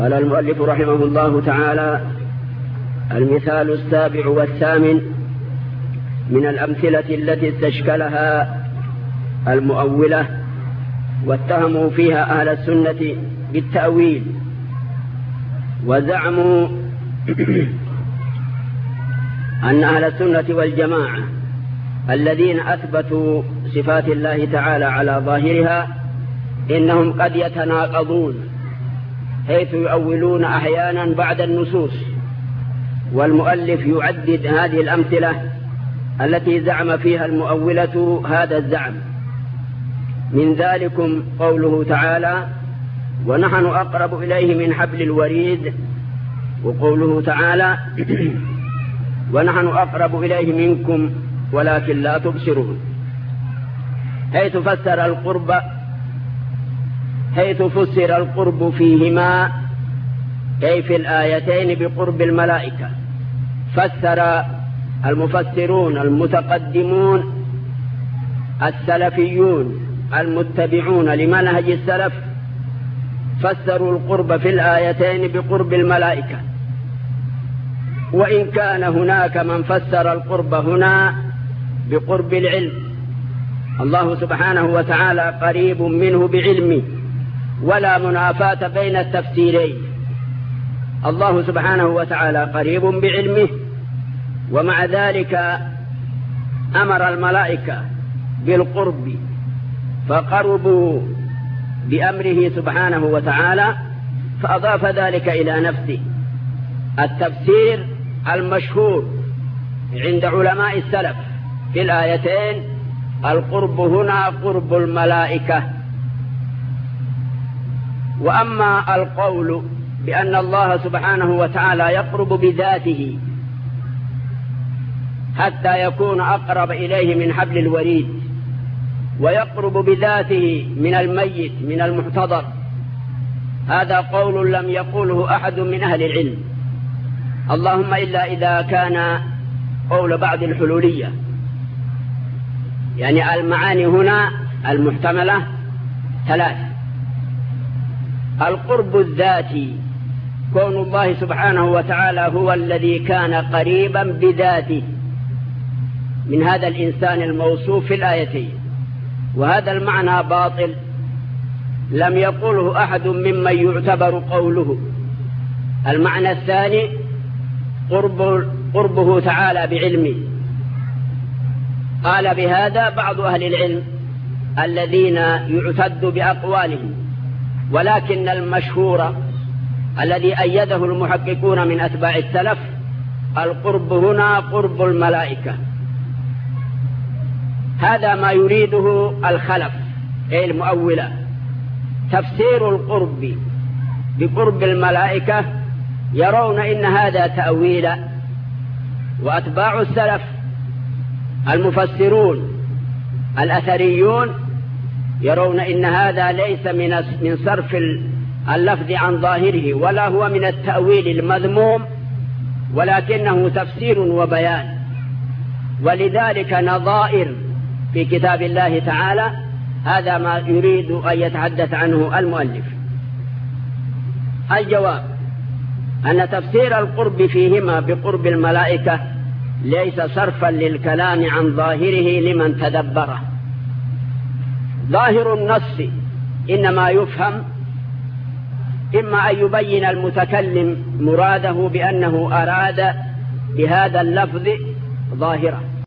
قال المؤلف رحمه الله تعالى: المثال السابع والثامن من الأمثلة التي استشكلها المؤولة واتهموا فيها أهل السنة بالتأويل، وزعموا أن أهل السنة والجماعة الذين أثبتوا صفات الله تعالى على ظاهرها إنهم قد يتناقضون، حيث يؤولون أحيانا بعد النصوص. والمؤلف يعدد هذه الأمثلة التي زعم فيها المؤولة هذا الزعم. من ذلكم قوله تعالى: ونحن أقرب إليه من حبل الوريد، وقوله تعالى: ونحن أقرب إليه منكم ولكن لا تبصرون، حيث فسر القرب فيهما أي في الآيتين بقرب الملائكة. فسر المفسرون المتقدمون السلفيون المتبعون لمنهج السلف فسروا القرب في الآيتين بقرب الملائكة، وإن كان هناك من فسر القرب هنا بقرب العلم. الله سبحانه وتعالى قريب منه بعلمه، ولا منافاة بين التفسيرين. الله سبحانه وتعالى قريب بعلمه، ومع ذلك أمر الملائكة بالقرب فقربوا بأمره سبحانه وتعالى، فأضاف ذلك إلى نفسه. التفسير المشهور عند علماء السلف في الآيتين: القرب هنا قرب الملائكة. وأما القول بأن الله سبحانه وتعالى يقرب بذاته حتى يكون أقرب إليه من حبل الوريد، ويقرب بذاته من الميت من المحتضر، هذا قول لم يقوله أحد من أهل العلم، اللهم إلا إذا كان قول بعض الحلولية. يعني المعاني هنا المحتملة ثلاث: القرب الذاتي، كون الله سبحانه وتعالى هو الذي كان قريبا بذاته من هذا الإنسان الموصوف في الآيتين، وهذا المعنى باطل لم يقوله أحد ممن يعتبر قوله. المعنى الثاني: قربه تعالى بعلمه. قال بهذا بعض أهل العلم الذين يعتد بأقوالهم، ولكن المشهور الذي أيده المحققون من أتباع السلف: القرب هنا قرب الملائكة. هذا ما يريده الخلف أي المؤولة، تفسير القرب بقرب الملائكة، يرون إن هذا تأويل. وأتباع السلف المفسرون الأثريون يرون إن هذا ليس من صرف اللفظ عن ظاهره، ولا هو من التأويل المذموم، ولكنه تفسير وبيان. ولذلك نظائر في كتاب الله تعالى، هذا ما يريد أن يتحدث عنه المؤلف. الجواب: أن تفسير القرب فيهما بقرب الملائكة ليس صرفا للكلام عن ظاهره لمن تدبره. ظاهر النص إنما يفهم إما أن يبين المتكلم مراده بأنه أراد بهذا اللفظ ظاهرة،